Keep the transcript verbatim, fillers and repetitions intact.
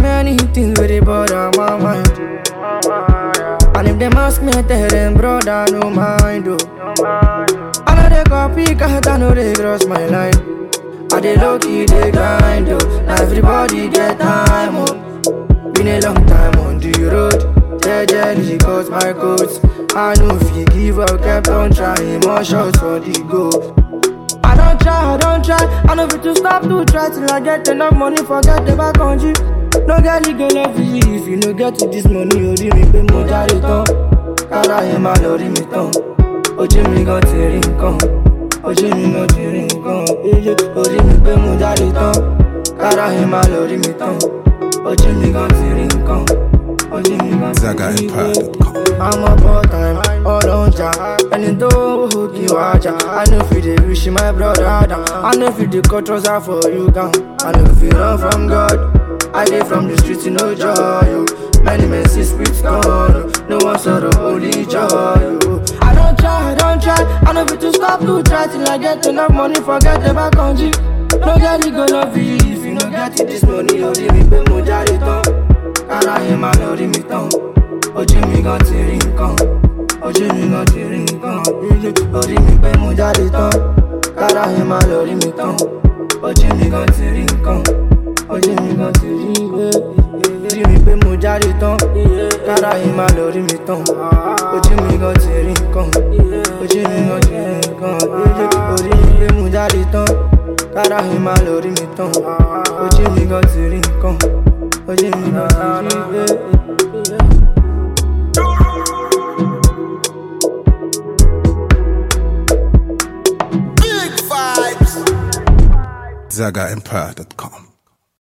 many things with it bother my mind. And if them ask me, I tell them, brother, no mind, oh. I know they copy, cause I know they cross my line. I they low key, they grind, oh. Now everybody get time, oh. Been a long time on the road. Jejely got my coats. I know if you give up, kept on trying. More shots for the goal. I don't try, I don't try. I know if to stop to try till I get enough money, forget the back on you. No girl, you go love you. If you no get to this money, you rí mi pé mo jáde tán. Kára yẹn máa lọ rí mi tán. Ojú mi gan ti rí nǹkan. Ojú mi gan ti rí nǹkan. Ó rí mi pé mo jáde tán. Kára yẹn máa lọ rí mi tán. Ojú mi gan ti rí nǹkan. Ojú mi gan ti rí nǹkan. I'm up all time, all on ja. And it don't hook you out, ja. I know if you dey wish my brother down. I know if you dey cut trouser for you down. I know if you run from God. I dey from the streets, you know joy, yo. Many men see spirits gone, no one sorrow, only joy, yo. I don't try, I don't try. I know if to stop to try till I get enough money, forget the back on G. No girl, you go love you. If you no get it this money, you rí mi pé mo jáde tán. Kára yẹn máa lọ rí mi tán. Ojú mi gan ti rí nǹkan. Ojú mi gan ti rí nǹkan. Ó rí mi pé mo jáde tán. Kára yẹn máa lọ rí mi tán. Ojú mi gan ti rí nǹkan. Ojú mi gan ti rí pé rí mi pé mo jáde tán. Kára yẹn máa lọ rí mi tán. Ojú mi gan ti rí nǹkan. Ojú mi gan ti rí nǹkan. Ó rí mi pé mo jáde tán. Kára yẹn máa lọ rí mi tán. Ojú mi gan ti rí nǹkan. Ojú mi gan ti rí pé. Zaga Empire dot com